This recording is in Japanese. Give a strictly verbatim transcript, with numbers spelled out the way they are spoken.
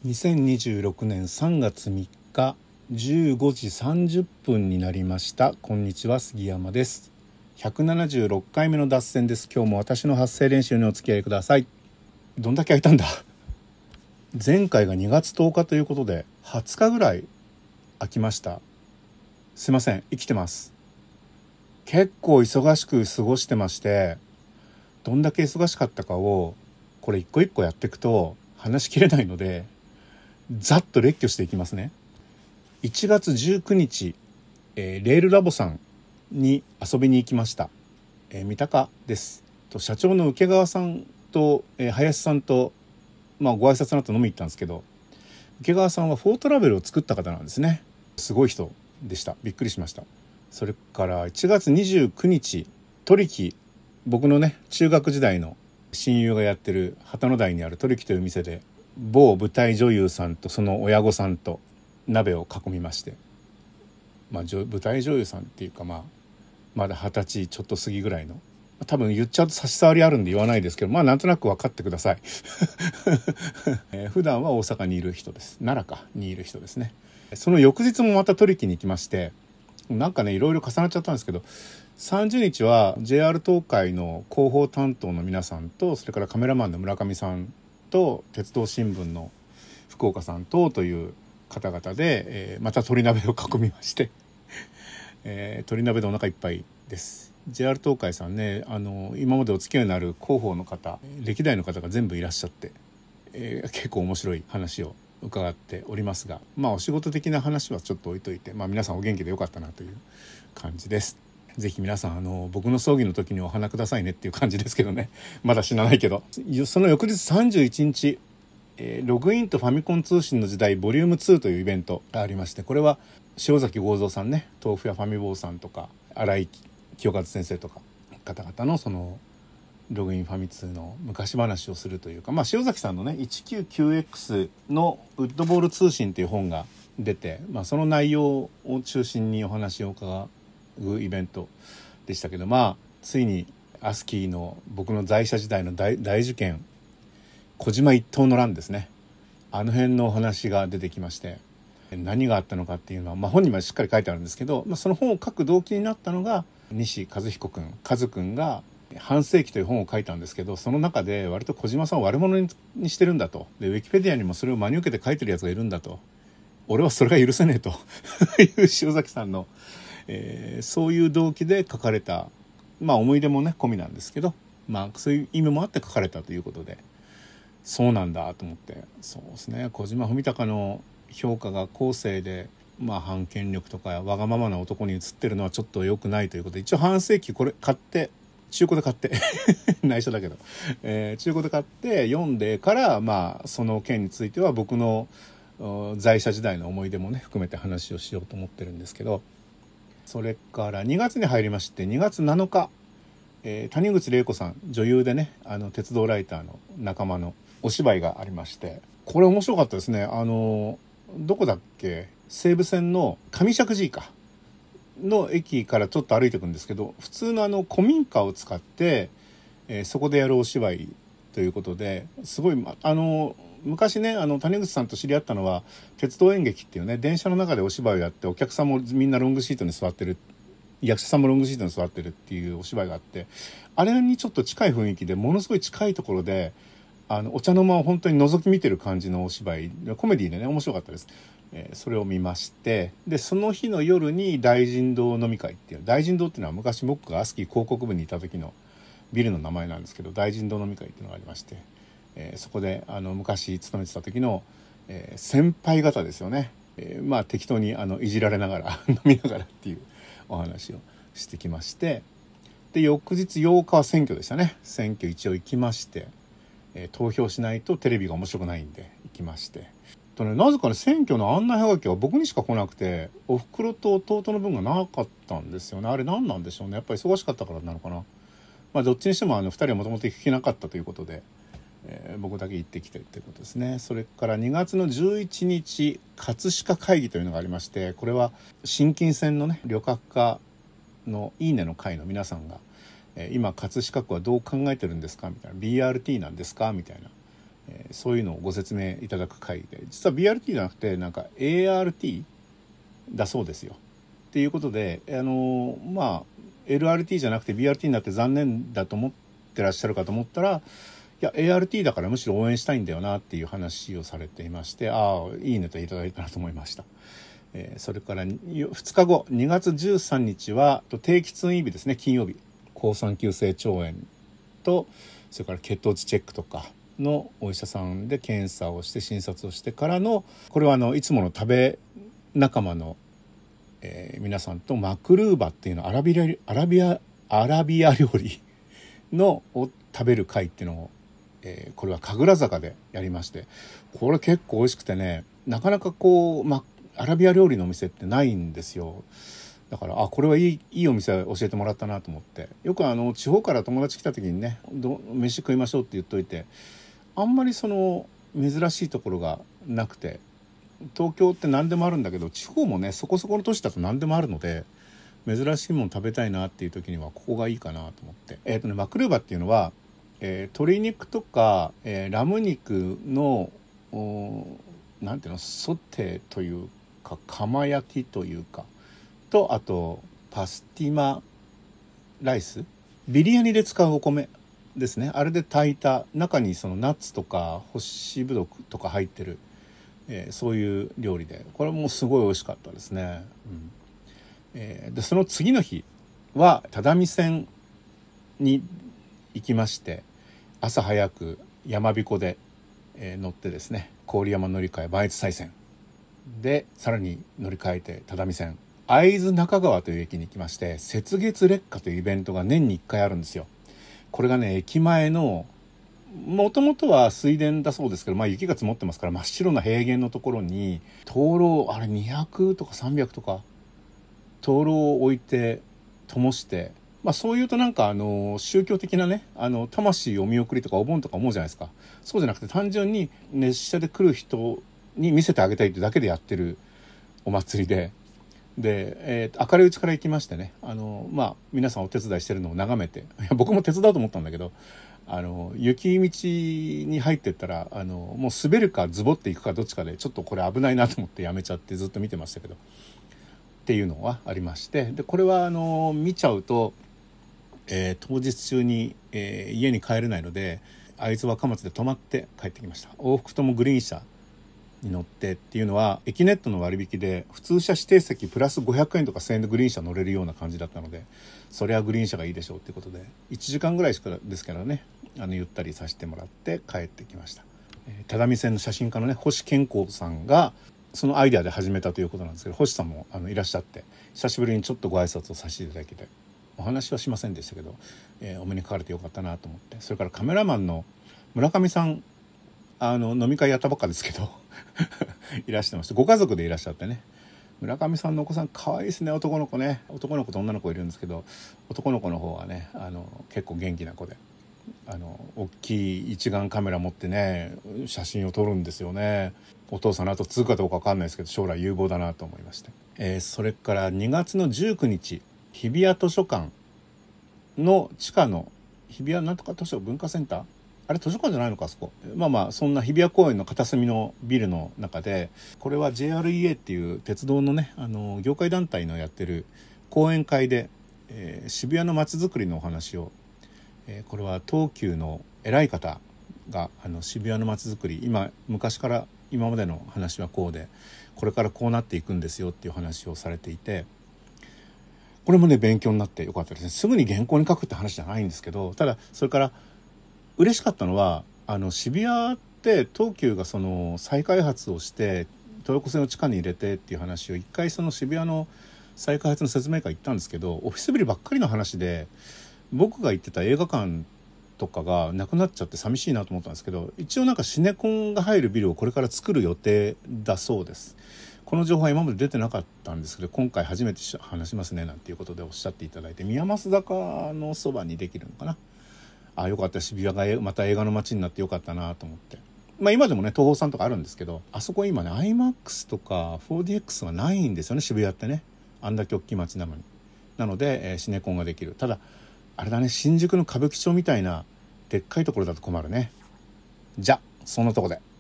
にせんにじゅうろくねんさんがつみっかじゅうごじさんじゅっぷんになりました。こんにちは、杉山です。ひゃくななじゅうろっかいめの脱線です。今日も私の発声練習にお付き合いください。どんだけ空いたんだ前回がにがつとおかということではつかぐらい空きました。すいません、生きてます。結構忙しく過ごしてまして、どんだけ忙しかったかをこれ一個一個やっていくと話しきれないので、ざっと列挙していきますね。いちがつじゅうくにち、えー、レールラボさんに遊びに行きました。えー、三鷹です。と社長の請川さんと、えー、林さんと、まあ、ご挨拶の後飲み行ったんですけど、請川さんはフォートラベルを作った方なんですね。すごい人でした。びっくりしました。それからいちがつにじゅうくにち、取木、僕のね中学時代の親友がやってる旗の台にある取木という店で、某舞台女優さんとその親御さんと鍋を囲みまして、まあ、舞台女優さんっていうか、まあ、まだ二十歳ちょっと過ぎぐらいの、多分言っちゃうと差し障りあるんで言わないですけど、まあなんとなく分かってください、えー、普段は大阪にいる人です。奈良かにいる人ですね。その翌日もまた取木に行きまして、なんかねいろいろ重なっちゃったんですけど、さんじゅうにちは ジェイアール 東海の広報担当の皆さんと、それからカメラマンの村上さんと、鉄道新聞の福岡さんとという方々で、えー、また鶏鍋を囲みまして、えー、鶏鍋でお腹いっぱいです。 ジェイアール 東海さんね、あの今までお付き合いのある広報の方、歴代の方が全部いらっしゃって、えー、結構面白い話を伺っておりますが、まあお仕事的な話はちょっと置いといて、まあ皆さんお元気でよかったなという感じです。ぜひ皆さん、あの僕の葬儀の時にお花くださいねっていう感じですけどね、まだ死なないけど。その翌日さんじゅういちにち、えー、ログインとファミコン通信の時代ボリュームツーというイベントがありまして、これは塩崎豪三さんね、豆腐屋ファミボーさんとか新井清和先生とか方々のそのログインファミ通の昔話をするというか、まあ、塩崎さんのね いちきゅうきゅうエックス のウッドボール通信という本が出て、まあ、その内容を中心にお話を伺うイベントでしたけど、まあついにアスキーの僕の在社時代の 大, 大事件小島一党の乱ですね、あの辺のお話が出てきまして、何があったのかっていうのは、まあ、本にまでしっかり書いてあるんですけど、まあ、その本を書く動機になったのが西和彦くん、和くんが半世紀という本を書いたんですけど、その中で割と小島さんを悪者にしてるんだと、でウィキペディアにもそれを真に受けて書いてるやつがいるんだと、俺はそれが許せねえという塩崎さんの、えー、そういう動機で書かれた、まあ思い出もね込みなんですけど、まあそういう意味もあって書かれたということで、そうなんだと思って、そうですね、小島文隆の評価が後世で、まあ反権力とかわがままな男に映ってるのはちょっと良くないということで、一応半世紀これ買って、中古で買って内緒だけど、えー、中古で買って読んでから、まあその件については僕の在社時代の思い出もね含めて話をしようと思ってるんですけど、それからにがつに入りまして、にがつなのか、えー、谷口玲子さん、女優でね、あの鉄道ライターの仲間のお芝居がありまして、これ面白かったですね。あのどこだっけ、西武線の上石神井かの駅からちょっと歩いていくんですけど、普通のあの古民家を使って、えー、そこでやるお芝居ということで、すごいあの昔ね、あの谷口さんと知り合ったのは鉄道演劇っていうね、電車の中でお芝居をやって、お客さんもみんなロングシートに座ってる、役者さんもロングシートに座ってるっていうお芝居があって、あれにちょっと近い雰囲気で、ものすごい近いところであのお茶の間を本当に覗き見てる感じのお芝居、コメディでね面白かったです。えー、それを見まして、でその日の夜に大神堂飲み会っていう、大神堂っていうのは昔僕がアスキー広告部にいた時のビルの名前なんですけど、大神堂飲み会っていうのがありまして、えー、そこであの昔勤めてた時の、えー、先輩方ですよね、えー、まあ適当にあのいじられながら飲みながらっていうお話をしてきまして、で翌日ようかは選挙でしたね。選挙一応行きまして、えー、投票しないとテレビが面白くないんで行きまして、とね、なぜかね選挙の案内はがきは僕にしか来なくて、おふくろと弟の分がなかったんですよね。あれ何なんでしょうね、やっぱり忙しかったからなのかな。まあどっちにしてもあのふたりはもともと行けなかったということで、えー、僕だけ行ってきてっていうことですね。それからにがつのじゅういちにち、葛飾会議というのがありまして、これは新金線のね旅客課のいいねの会の皆さんが、えー、今葛飾区はどう考えてるんですかみたいな、 ビーアールティー なんですかみたいな、 えー、そういうのをご説明いただく回で、実は ビーアールティー じゃなくてなんか エーアールティー だそうですよ。っていうことで、あのー、まあ エルアールティー じゃなくて ビーアールティー になって残念だと思ってらっしゃるかと思ったら、いや エーアールティー だからむしろ応援したいんだよなっていう話をされていまして、ああいいねといただいたなと思いました。えー、それからふつかごにがつじゅうさんにちは定期通院日ですね。金曜日、好酸球性腸炎とそれから血糖値チェックとかのお医者さんで検査をして診察をしてからの、これはあのいつもの食べ仲間の、えー、皆さんとマクルーバっていうのアラビアアラビアアラビア料理のを食べる会っていうのを、えー、これは神楽坂でやりまして、これ結構美味しくてね、なかなかこう、ま、アラビア料理のお店ってないんですよ。だからあこれはいい、いいお店教えてもらったなと思って、よくあの地方から友達来た時にねど飯食いましょうって言っといて、あんまりその珍しいところがなくて、東京って何でもあるんだけど地方もねそこそこの都市だと何でもあるので、珍しいもの食べたいなっていう時にはここがいいかなと思って、えーとね、マクルーバっていうのは、えー、鶏肉とか、えー、ラム肉のなんていうのソテーというか釜焼きというかと、あとパスティマライス、ビリヤニで使うお米ですね。あれで炊いた中にそのナッツとか干しぶどうとか入ってる、えー、そういう料理で、これもすごい美味しかったですね。うんえー、でその次の日は只見線に行きまして、朝早く山彦で、えー、乗ってですね、郡山乗り換え磐越西線でさらに乗り換えて只見線会津中川という駅に行きまして、雪月烈火というイベントが年にいっかいあるんですよ。これがね、駅前のもともとは水田だそうですけど、まあ、雪が積もってますから真っ白な平原のところに灯籠あれにひゃくとかさんびゃくとか灯籠を置いて灯して、まあ、そういうとなんかあの宗教的なね、あの魂お見送りとかお盆とか思うじゃないですか。そうじゃなくて単純に熱車で来る人に見せてあげたいというだけでやってるお祭りで、で、えー、明るいうちから行きましてね、あのまあ皆さんお手伝いしてるのを眺めて、いや僕も手伝おうと思ったんだけど、あの雪道に入ってったらあのもう滑るかズボっていくかどっちかでちょっとこれ危ないなと思ってやめちゃってずっと見てましたけどっていうのはありまして、でこれはあの見ちゃうと、えー、当日中に、えー、家に帰れないので会津若松で泊まって帰ってきました。往復ともグリーン車に乗ってっていうのはエキネットの割引で普通車指定席プラスごひゃくえんとかせんえんでグリーン車乗れるような感じだったので、それはグリーン車がいいでしょうっていうことでいちじかんぐらいしかですからね、あのゆったりさせてもらって帰ってきました。えー、只見線の写真家のね星健康さんがそのアイデアで始めたということなんですけど、星さんもあのいらっしゃって久しぶりにちょっとご挨拶をさせていただきて、お話はしませんでしたけど、えー、お目にかかれてよかったなと思って、それからカメラマンの村上さん、あの飲み会やったばっかですけどいらっしゃいました。ご家族でいらっしゃってね、村上さんのお子さん可愛いですね。男の子ね、男の子と女の子いるんですけど、男の子の方はねあの結構元気な子で、あの大きい一眼カメラ持ってね写真を撮るんですよね。お父さんの後継ぐかどうか分かんないですけど将来有望だなと思いまして、えー、それからにがつのじゅうくにち日比谷図書館の地下の日比谷なんとか図書文化センター、あれ図書館じゃないのかあそこ、まあまあそんな日比谷公園の片隅のビルの中で、これは ジェイアールイーエー っていう鉄道のねあの業界団体のやってる講演会で、えー、渋谷の街づくりのお話を、えー、これは東急の偉い方があの渋谷の街づくり、今昔から今までの話はこうでこれからこうなっていくんですよっていう話をされていて、これもね勉強になってよかったですね。すぐに原稿に書くって話じゃないんですけど、ただそれから嬉しかったのはあの渋谷って東急がその再開発をして東横線を地下に入れてっていう話を一回その渋谷の再開発の説明会行ったんですけど、オフィスビルばっかりの話で僕が行ってた映画館とかがなくなっちゃって寂しいなと思ったんですけど、一応なんかシネコンが入るビルをこれから作る予定だそうです。この情報は今まで出てなかったんですけど今回初めて話しますねなんていうことでおっしゃっていただいて、宮益坂のそばにできるのかな。あ、よかった、渋谷がまた映画の街になってよかったなと思って、まあ今でもね東宝さんとかあるんですけど、あそこ今ね アイマックス とか フォーディーエックス がないんですよね、渋谷ってね、あんだけ大きい街なのに。なので、えー、シネコンができる。ただあれだね、新宿の歌舞伎町みたいなでっかいところだと困るね。じゃそんなとこで。